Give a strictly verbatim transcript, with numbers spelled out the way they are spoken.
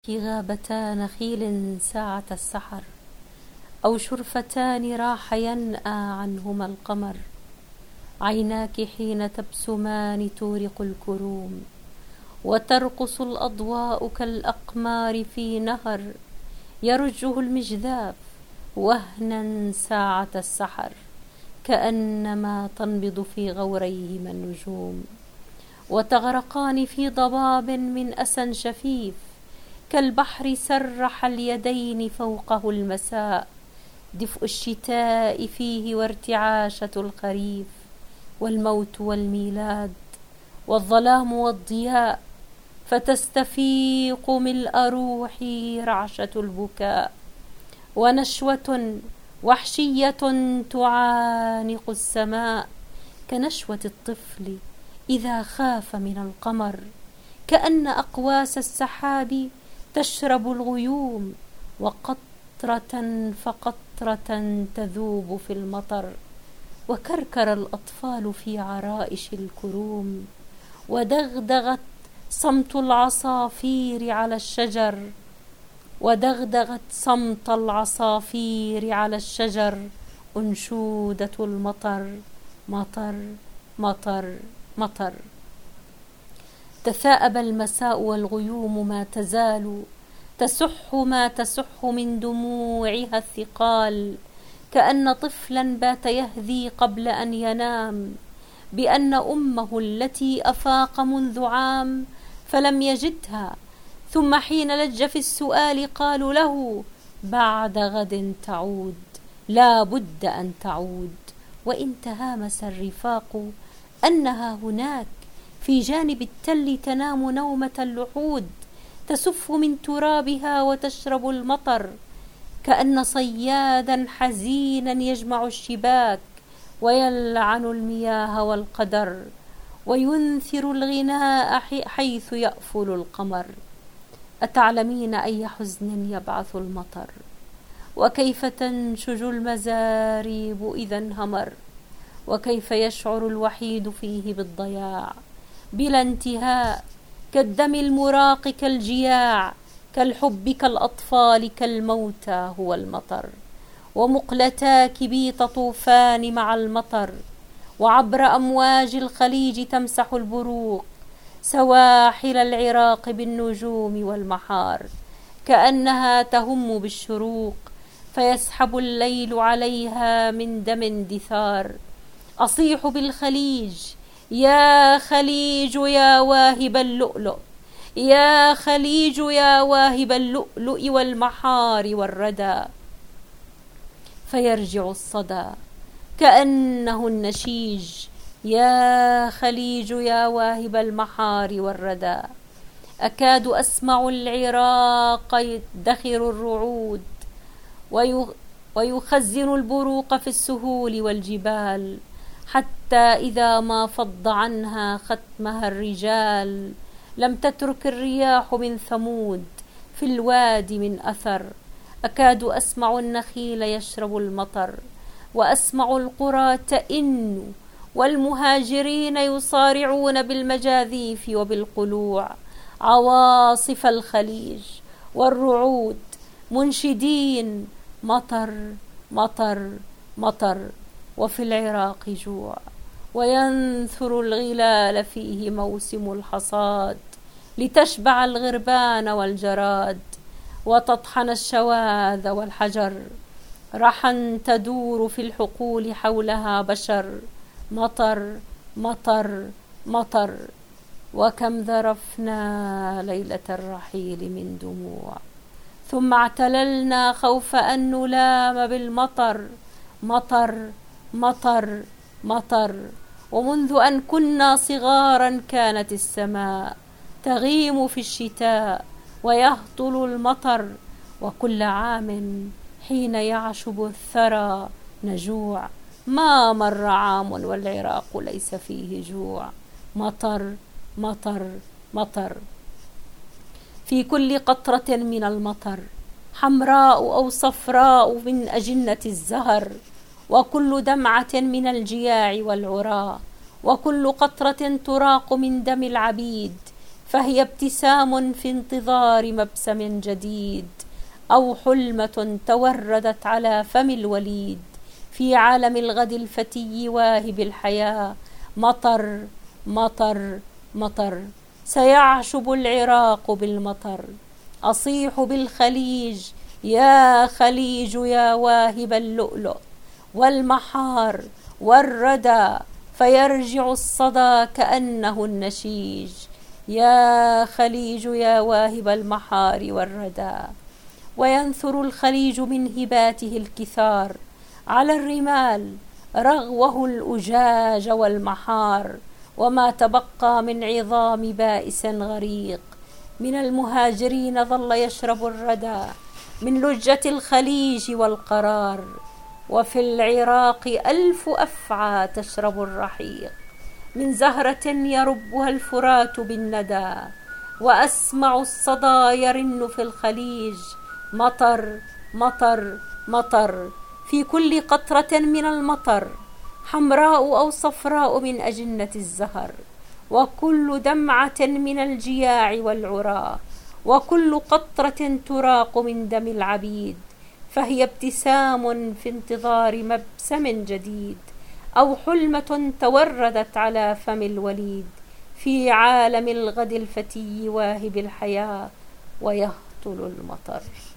غابتا نخيل ساعة السحر، أو شرفتان راح ينأى عنهما القمر. عيناك حين تبسمان تورق الكروم، وترقص الأضواء كالأقمار في نهر يرجه المجذاب وهنا ساعة السحر، كأنما تنبض في غوريهما النجوم. وتغرقان في ضباب من أسى شفيف، كالبحر سرح اليدين فوقه المساء. دفء الشتاء فيه وارتعاشة الخريف، والموت والميلاد والظلام والضياء. فتستفيق ملء روحي رعشة البكاء، ونشوة وحشية تعانق السماء، كنشوة الطفل إذا خاف من القمر. كأن أقواس السحاب تشرب الغيوم، وقطرة فقطرة تذوب في المطر. وكركر الأطفال في عرائش الكروم، ودغدغت صمت العصافير على الشجر ودغدغت صمت العصافير على الشجر أنشودة المطر. مطر مطر مطر. تثاءب المساء والغيوم ما تزال تسح ما تسح من دموعها الثقال، كأن طفلا بات يهذي قبل أن ينام بأن أمه التي أفاق منذ عام فلم يجدها، ثم حين لج في السؤال قالوا له بعد غد تعود، لا بد أن تعود. وإن تهامس الرفاق أنها هناك في جانب التل تنام نومة اللحود، تسف من ترابها وتشرب المطر، كأن صيادا حزينا يجمع الشباك ويلعن المياه والقدر، وينثر الغناء حيث يأفل القمر. أتعلمين أي حزن يبعث المطر، وكيف تنشج المزاريب إذا انهمر، وكيف يشعر الوحيد فيه بالضياع بلا انتهاء، كالدم المراق كالجياع، كالحب كالأطفال كالموتى هو المطر. ومقلتا كبيت طوفان مع المطر، وعبر أمواج الخليج تمسح البروق سواحل العراق بالنجوم والمحار، كأنها تهم بالشروق فيسحب الليل عليها من دم دثار. أصيح بالخليج يا خليج يا واهب اللؤلؤ، يا خليج يا واهب اللؤلؤ والمحار والردى، فيرجع الصدى كأنه النشيج. يا خليج يا واهب المحار والردى، أكاد أسمع العراق يدخر الرعود ويخزن البروق في السهول والجبال، حتى إذا ما فض عنها ختمها الرجال لم تترك الرياح من ثمود في الوادي من أثر. أكاد أسمع النخيل يشرب المطر، وأسمع القرى تئن، والمهاجرين يصارعون بالمجاذيف وبالقلوع عواصف الخليج والرعود منشدين مطر مطر مطر. وفي العراق جوع، وينثر الغلال فيه موسم الحصاد، لتشبع الغربان والجراد وتطحن الشواذ والحجر. رحا تدور في الحقول حولها بشر، مطر مطر مطر. وكم ذرفنا ليلة الرحيل من دموع، ثم اعتللنا خوف أن نلام بالمطر. مطر مطر مطر. ومنذ أن كنا صغارا كانت السماء تغيم في الشتاء ويهطل المطر، وكل عام حين يعشب الثرى نجوع. ما مر عام والعراق ليس فيه جوع. مطر مطر مطر. في كل قطرة من المطر حمراء أو صفراء من أجنة الزهر، وكل دمعة من الجياع والعراء، وكل قطرة تراق من دم العبيد فهي ابتسام في انتظار مبسم جديد، أو حلمة توردت على فم الوليد. في عالم الغد الفتي واهب الحياة، مطر مطر مطر، سيعشب العراق بالمطر. أصيح بالخليج يا خليج يا واهب اللؤلؤ والمحار والردى، فيرجع الصدى كأنه النشيج. يا خليج يا واهب المحار والردى. وينثر الخليج من هباته الكثار على الرمال رغوه الأجاج والمحار، وما تبقى من عظام بائس غريق من المهاجرين ظل يشرب الردى من لجة الخليج والقرار. وفي العراق ألف أفعى تشرب الرحيق من زهرة يربها الفرات بالندى، وأسمع الصدى يرن في الخليج مطر مطر مطر. في كل قطرة من المطر حمراء أو صفراء من أجنة الزهر، وكل دمعة من الجياع والعرى، وكل قطرة تراق من دم العبيد. فهي ابتسام في انتظار مبسم جديد، أو حلمة توردت على فم الوليد. في عالم الغد الفتي واهب الحياة ويهطل المطر.